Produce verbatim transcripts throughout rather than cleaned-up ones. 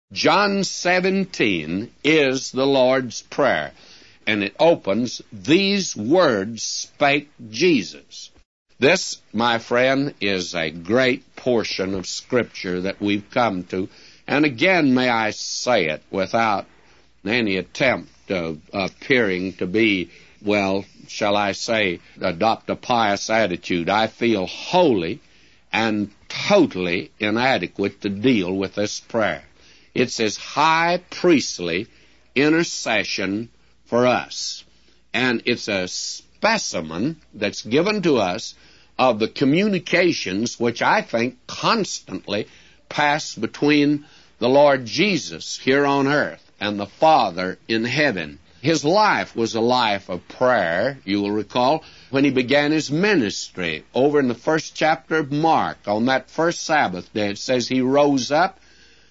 John seventeen is the Lord's Prayer, and it opens, "These words spake Jesus." This, my friend, is a great portion of Scripture that we've come to, and again may I say it without any attempt of appearing to be, well, shall I say, adopt a pious attitude. I feel wholly and totally inadequate to deal with this prayer. It's His high priestly intercession for us, and it's a specimen that's given to us of the communications which I think constantly pass between the Lord Jesus here on earth and the Father in heaven. His life was a life of prayer, you will recall, when He began His ministry. Over in the first chapter of Mark, on that first Sabbath day, it says He rose up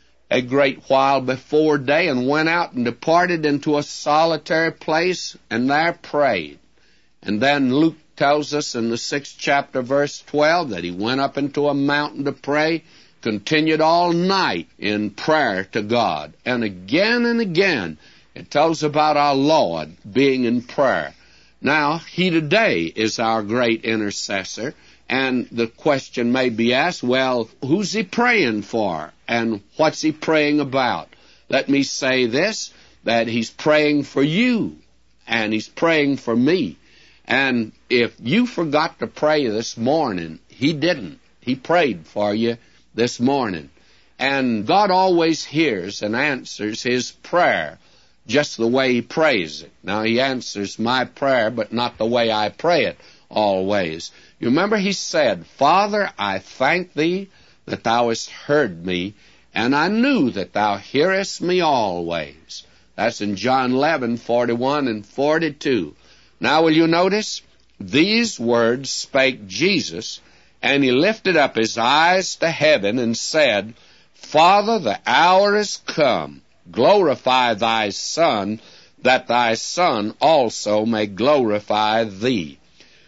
a great while before day and went out and departed into a solitary place and there prayed. And then Luke tells us in the sixth chapter, verse twelve, that He went up into a mountain to pray, continued all night in prayer to God. And again and again, it tells about our Lord being in prayer. Now, He today is our great intercessor, and the question may be asked, well, who's He praying for, and what's He praying about? Let me say this, that He's praying for you, and He's praying for me. And if you forgot to pray this morning, He didn't. He prayed for you this morning. And God always hears and answers His prayer just the way He prays it. Now, He answers my prayer, but not the way I pray it always. You remember He said, "Father, I thank Thee that Thou hast heard me, and I knew that Thou hearest me always." That's in John eleven, forty-one and forty-two. Now, will you notice? These words spake Jesus, and He lifted up His eyes to heaven and said, "Father, the hour is come. Glorify Thy Son, that Thy Son also may glorify Thee."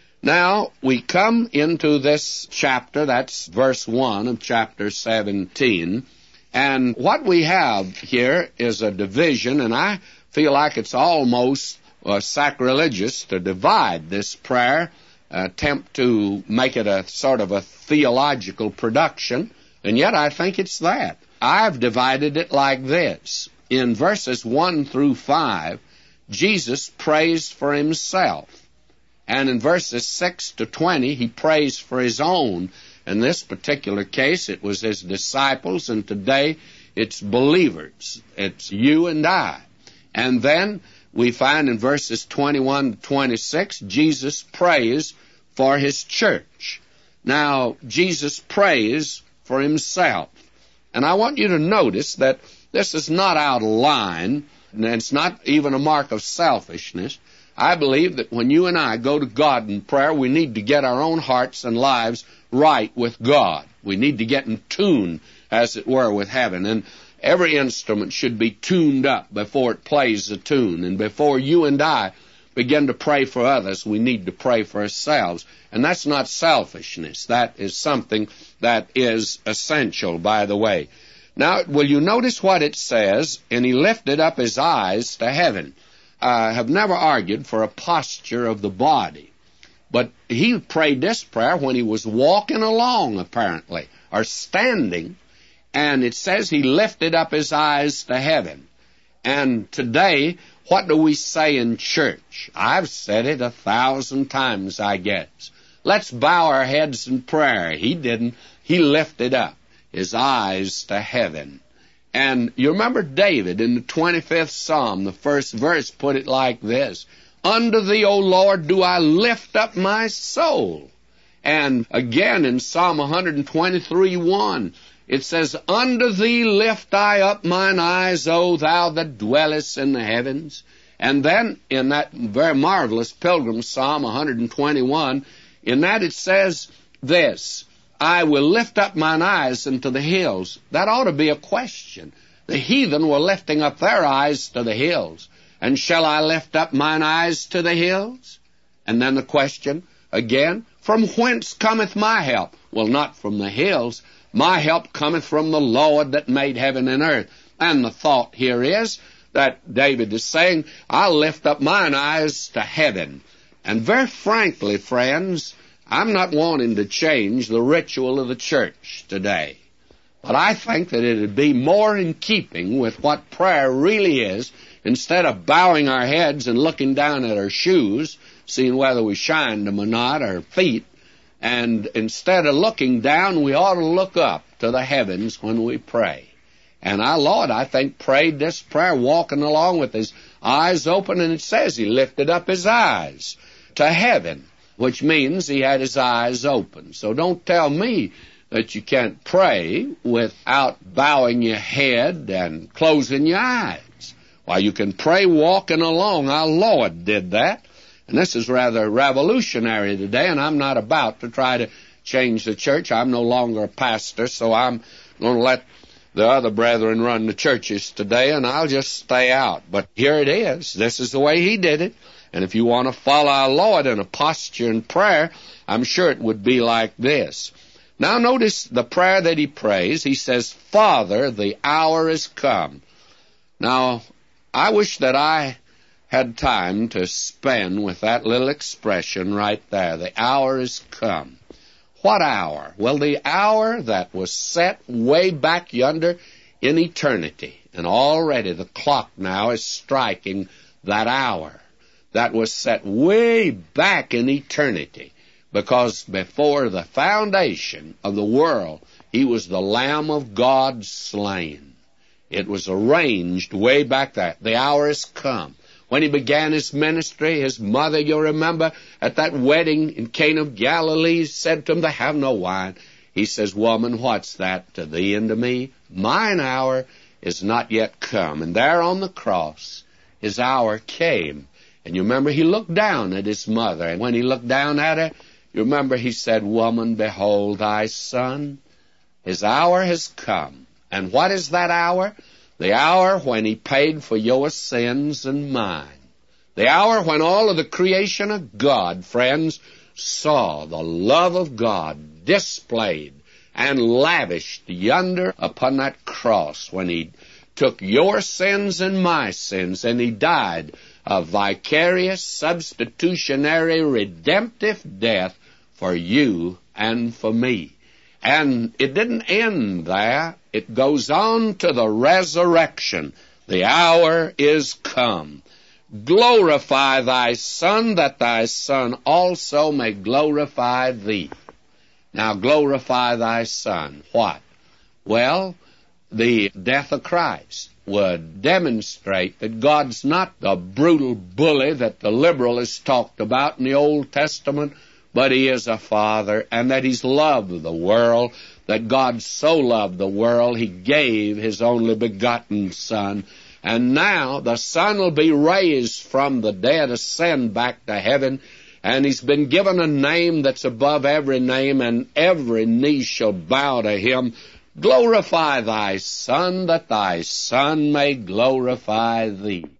Now, we come into this chapter, that's verse one of chapter seventeen, and what we have here is a division, and I feel like it's almost uh, sacrilegious to divide this prayer, attempt to make it a sort of a theological production, and yet I think it's that. I've divided it like this. In verses one through five, Jesus prays for Himself. And in verses six to twenty, He prays for His own. In this particular case, it was His disciples, and today it's believers. It's you and I. And then we find in verses twenty-one to twenty-six, Jesus prays for His church. Now, Jesus prays for Himself. And I want you to notice that this is not out of line, and it's not even a mark of selfishness. I believe that when you and I go to God in prayer, we need to get our own hearts and lives right with God. We need to get in tune, as it were, with heaven. And every instrument should be tuned up before it plays a tune. And before you and I begin to pray for others, we need to pray for ourselves. And that's not selfishness. That is something that is essential, by the way. Now, will you notice what it says? And He lifted up His eyes to heaven. I have never argued for a posture of the body, but He prayed this prayer when He was walking along, apparently, or standing, and it says He lifted up His eyes to heaven. And today, what do we say in church? I've said it a thousand times, I guess. Let's bow our heads in prayer. He didn't. He lifted up His eyes to heaven. And you remember David in the twenty-fifth Psalm, the first verse put it like this, "Unto Thee, O Lord, do I lift up my soul." And again in Psalm one twenty-three, one, it says, "Unto Thee lift I up mine eyes, O Thou that dwellest in the heavens." And then in that very marvelous Pilgrim Psalm one twenty-one, in that it says this, "I will lift up mine eyes into the hills." That ought to be a question. The heathen were lifting up their eyes to the hills. And shall I lift up mine eyes to the hills? And then the question again, from whence cometh my help? Well, not from the hills. My help cometh from the Lord that made heaven and earth. And the thought here is that David is saying, I'll lift up mine eyes to heaven. And very frankly, friends, I'm not wanting to change the ritual of the church today. But I think that it would be more in keeping with what prayer really is, instead of bowing our heads and looking down at our shoes, seeing whether we shined them or not, our feet. And instead of looking down, we ought to look up to the heavens when we pray. And our Lord, I think, prayed this prayer walking along with his eyes open, and it says he lifted up his eyes to heaven, which means he had his eyes open. So don't tell me that you can't pray without bowing your head and closing your eyes. Why, you can pray walking along. Our Lord did that. And this is rather revolutionary today, and I'm not about to try to change the church. I'm no longer a pastor, so I'm going to let the other brethren run the churches today, and I'll just stay out. But here it is. This is the way he did it. And if you want to follow our Lord in a posture in prayer, I'm sure it would be like this. Now notice the prayer that he prays. He says, Father, the hour is come. Now, I wish that I had time to spend with that little expression right there. The hour is come. What hour? Well, the hour that was set way back yonder in eternity. And already the clock now is striking that hour that was set way back in eternity. Because before the foundation of the world, he was the Lamb of God slain. It was arranged way back there. The hour has come. When he began his ministry, his mother, you remember, at that wedding in Cana of Galilee, said to him, they have no wine. He says, woman, what's that to thee and to me? Mine hour is not yet come. And there on the cross, his hour came. And you remember, he looked down at his mother. And when he looked down at her, you remember he said, woman, behold thy son. His hour has come. And what is that hour? The hour when he paid for your sins and mine. The hour when all of the creation of God, friends, saw the love of God displayed and lavished yonder upon that cross when he took your sins and my sins, and he died a vicarious, substitutionary, redemptive death for you and for me. And it didn't end there. It goes on to the resurrection. The hour is come. Glorify thy Son, that thy Son also may glorify thee. Now glorify thy Son. What? Well, the death of Christ would demonstrate that God's not the brutal bully that the liberal has talked about in the Old Testament, but he is a father, and that he's loved the world, that God so loved the world, he gave his only begotten Son. And now the Son will be raised from the dead, ascend back to heaven, and he's been given a name that's above every name, and every knee shall bow to him. Glorify thy Son, that thy Son may glorify thee.